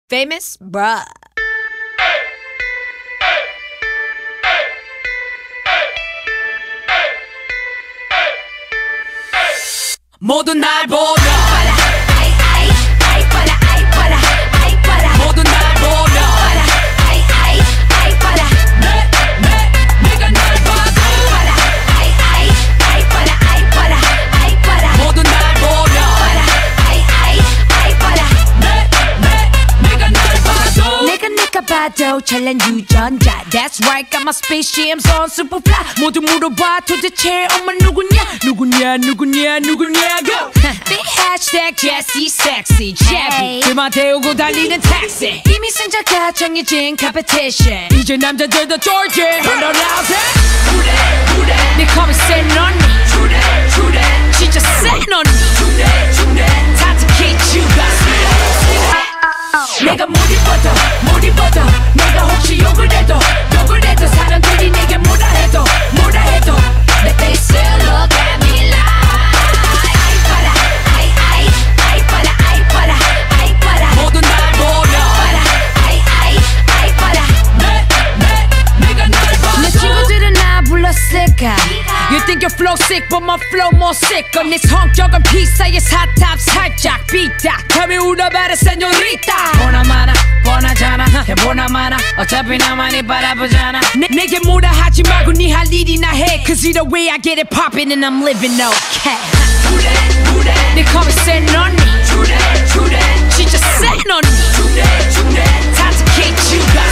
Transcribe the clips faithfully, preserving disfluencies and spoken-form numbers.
Famous bruh. 모두 날 보며 모두 날 보며 내, 내, 내가 날 봐도 모두 날 보며 내, 내, 내가 날 봐도 내가 내가 봐도 잘난 유전자. That's right, got my spaceships on superfly. 모두 물어봐 도대체 엄마 누구냐 누구냐 누구냐 누구냐고. Big hashtag Jessie sexy Chevy 그만 태우고 달리는 택시. 이미 승자가 정해진 competition. 이제 남자들도 쫄지 Run around it. 그래 그래 네 컴이 센 언니 그래 그래 진짜 센 언니 그래 그래 타트키 추가. 내가 못 입어도 못 입어도 내가 혹시 욕을 해도 욕을 해도 사람들이 내게 뭐라 해도 뭐라 해도 내 face look at me like 아이 봐라 아이 아이 아이 봐라 아이 봐라 아이 봐라 모두 날 보며 아이 아이 아이 봐라 내, 내, 내가 날 봐도 내 친구들은 나 불렀을까. You think your flow sick but my flow more sicker. 네 성격은 피사의 사탑 살짝 삐딱 감히 울어봐라 세뇨리타. 보나마나 뻔하잖아 해보나마나 어차피 나만이 바라보잖아. 내, 내게 뭐라 하지 말고 네 할 일이나 해. Cause either way I get it poppin' and I'm living okay. 그래 그래 네 컴이 센 언니 그래 그래 진짜 센 언니 그래 그래 타트키 추가.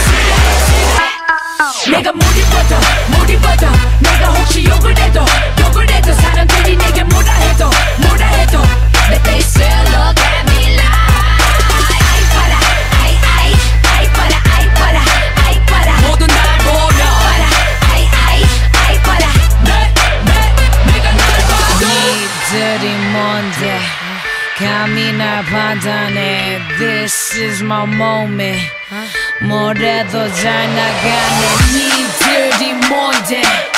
내가 못 입어도 못 입어도 내가 혹시 욕을 해도 욕을 해도 사람들이 내게 뭐라 해도 뭐라 해도 내 face look at me like 아이 봐라 아이 아이 아이 봐라 아이 봐라 아이 봐라 모두 날 보며 아이 아이 아이 봐라 내, 내, 내가 날 봐도 니들이 뭔데 감히 날 판단해. This is my moment. 뭐래도 잘 나가네. 니들이 뭔데